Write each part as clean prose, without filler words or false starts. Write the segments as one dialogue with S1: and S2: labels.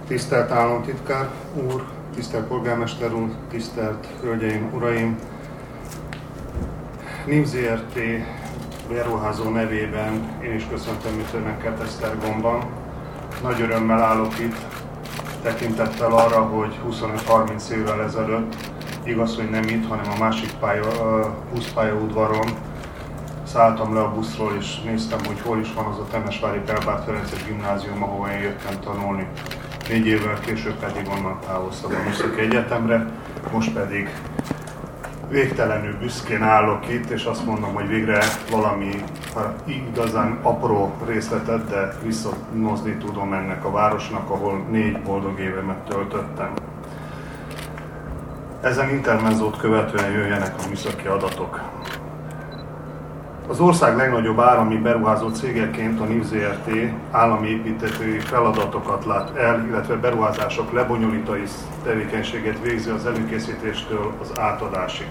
S1: Tisztelt államtitkár úr, tisztelt polgármester úr, tisztelt hölgyeim, uraim! NIV Zrt. Beruházó nevében én is köszöntöm Önöket Esztergomban. Nagy örömmel állok itt, tekintettel arra, hogy 25-30 évvel ezelőtt, igaz, hogy nem itt, hanem a másik buszpályaudvaron szálltam le a buszról, és néztem, hogy hol is van az a Temesvári Pál Ferences gimnázium, ahova én jöttem tanulni. 4 évvel később pedig onnan távoztam a Műszaki Egyetemre, most pedig végtelenül büszkén állok itt, és azt mondom, hogy végre valami igazán apró részletet, de visszanozni tudom ennek a városnak, ahol 4 boldog évemet töltöttem. Ezen intermenzót követően jöjjenek a műszaki adatok. Az ország legnagyobb állami beruházó cégeként a NIV Zrt. Állami építtetői feladatokat lát el, illetve beruházások lebonyolítói tevékenységet végzi az előkészítéstől az átadásig.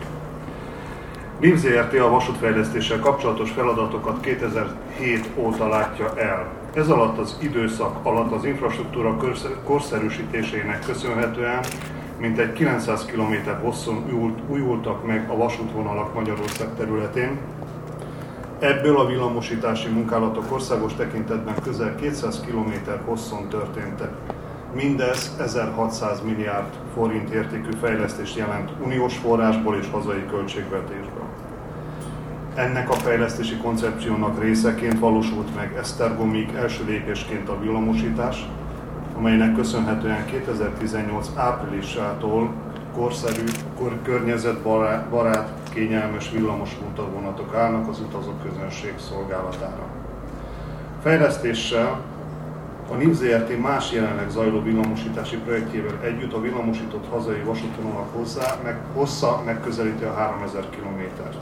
S1: NIV Zrt. A vasútfejlesztéssel kapcsolatos feladatokat 2007 óta látja el. Ez alatt az időszak alatt az infrastruktúra korszerűsítésének köszönhetően mintegy 900 km hosszon újultak meg a vasútvonalak Magyarország területén. Ebből a villamosítási munkálatok országos tekintetben közel 200 km hosszon történtek. Mindez 1600 milliárd forint értékű fejlesztést jelent uniós forrásból és hazai költségvetésből. Ennek a fejlesztési koncepciónak részeként valósult meg Esztergomig első lépésként a villamosítás, amelynek köszönhetően 2018 áprilisától korszerű, környezetbarát, kényelmes villamos útvonatok állnak az utazóközönség szolgálatára. Fejlesztéssel a NIV Zrt. Más jelenleg zajló villamosítási projektjével együtt a villamosított hazai vasútvonalak hossza megközelíti a 3000 km-t.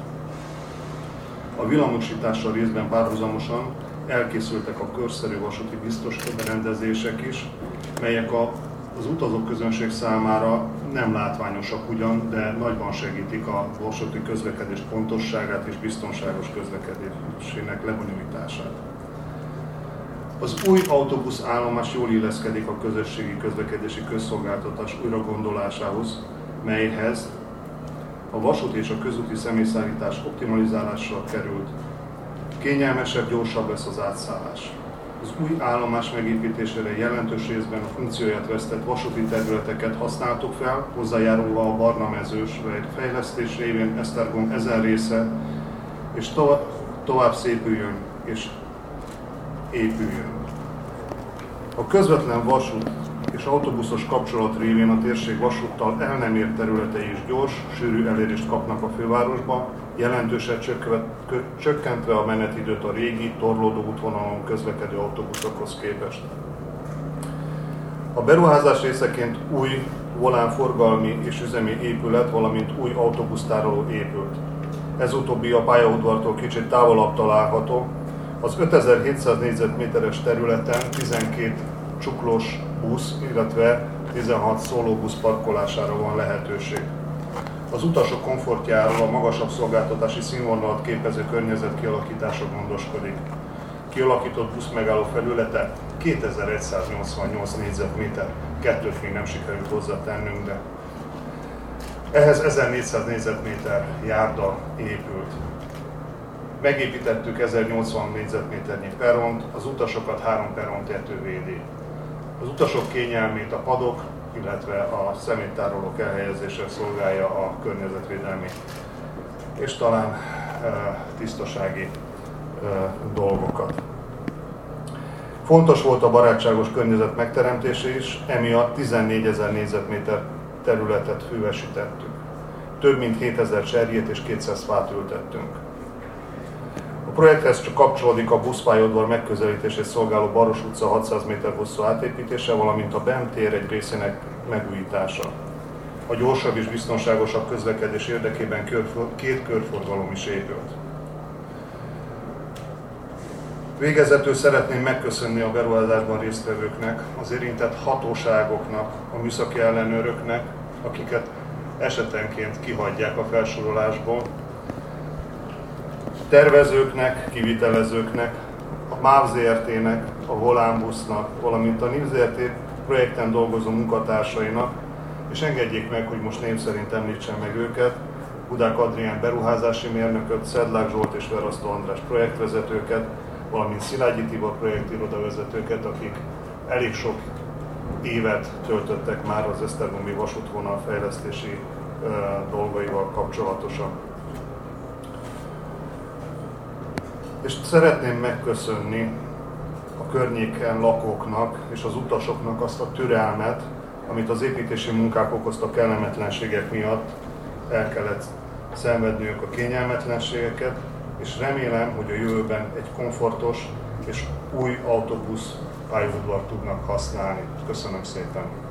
S1: A villamosítással részben párhuzamosan elkészültek a körszerű vasúti biztosítóberendezések is, melyek az utazóközönség számára nem látványosak ugyan, de nagyban segítik a vasúti közlekedés pontosságát és biztonságos közlekedésének lebonyolítását. Az új autóbuszállomás jól illeszkedik a közösségi közlekedési közszolgáltatás újragondolásához, melyhez a vasút és a közúti személyszállítás optimalizálásra került. Kényelmesebb, gyorsabb lesz az átszállás. Az új állomás megépítésére jelentős részben a funkcióját vesztett vasúti területeket használtuk fel, hozzájárulva a Barna-mezős fejlesztés révén Esztergom ezen része, és tovább szépüljön és épüljön. A közvetlen vasút és autóbuszos kapcsolat révén a térség vasúttal el nem ért területei is gyors, sűrű elérést kapnak a fővárosba, jelentősen csökkentve a menetidőt a régi, torlódó útvonalon közlekedő autóbuszokhoz képest. A beruházás részeként új volánforgalmi és üzemi épület, valamint új autóbusztároló épült. Ez utóbbi a pályaudvartól kicsit távolabb található. Az 5700 négyzetméteres területen 12 csuklós busz, illetve 16 szólóbusz parkolására van lehetőség. Az utasok komfortjáról a magasabb szolgáltatási színvonalat képező környezet kialakítása gondoskodik. Kialakított buszmegálló felülete 2188 négyzetméter, kettőt még nem sikerült hozzátennünk, de ehhez 1400 négyzetméter járda épült. Megépítettük 1080 négyzetméternyi perront, az utasokat 3 perrontető védi. Az utasok kényelmét a padok, illetve a szeméttárolók elhelyezése szolgálja a környezetvédelmi és talán tisztasági dolgokat. Fontos volt a barátságos környezet megteremtése is, emiatt 14 000 négyzetméter területet füvesítettük. Több mint 7000 cserjét és 200 fát ültettünk. A projekthez csak kapcsolódik a buszpályaudvar megközelítését szolgáló Baros utca 600 méter hosszú átépítése, valamint a BEM tér egy részének megújítása. A gyorsabb és biztonságosabb közlekedés érdekében 2 körforgalom is épült. Végezetül szeretném megköszönni a beruházásban résztvevőknek, az érintett hatóságoknak, a műszaki ellenőröknek, akiket esetenként kihagyják a felsorolásból, tervezőknek, kivitelezőknek, a MÁV Zrt.-nek, a Volánbusznak, valamint a NIV Zrt. projekten dolgozó munkatársainak, és engedjék meg, hogy most név szerint említsem meg őket, Budák Adrián beruházási mérnököt, Szedlák Zsolt és Verasztó András projektvezetőket, valamint Szilágyi Tibor projektirodavezetőket, akik elég sok évet töltöttek már az esztergomi vasútvonal fejlesztési dolgaival kapcsolatosan. És szeretném megköszönni a környéken lakóknak és az utasoknak azt a türelmet, amit az építési munkák okozta kellemetlenségek miatt el kellett szenvedniük a kényelmetlenségeket, és remélem, hogy a jövőben egy komfortos és új autóbusz pályaudvart tudnak használni. Köszönöm szépen!